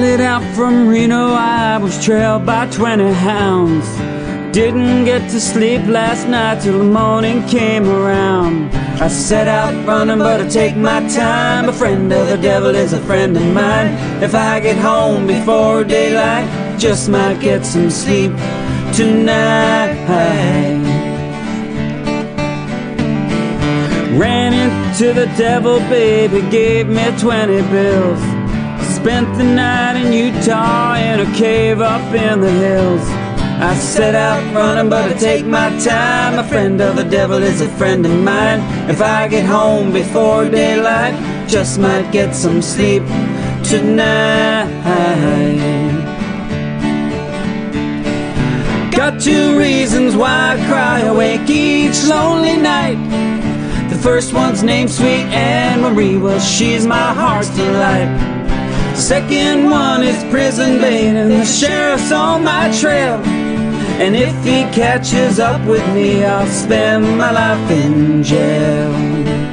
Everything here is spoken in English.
lit out from Reno, I was trailed by 20 hounds. Didn't get to sleep last night till the morning came around. I set out running, but I take my time. A friend of the devil is a friend of mine. If I get home before daylight, just might get some sleep tonight. Ran into the devil, baby, gave me 20 bills. Spent the night in Utah in a cave up in the hills. I set out running, but I take my time. A friend of the devil is a friend of mine. If I get home before daylight, just might get some sleep tonight. Got two reasons why I cry awake each lonely night. The first one's named Sweet Anne Marie, well, she's my heart's delight. Second one is prison bait, and the sheriff's on my trail. And if he catches up with me, I'll spend my life in jail.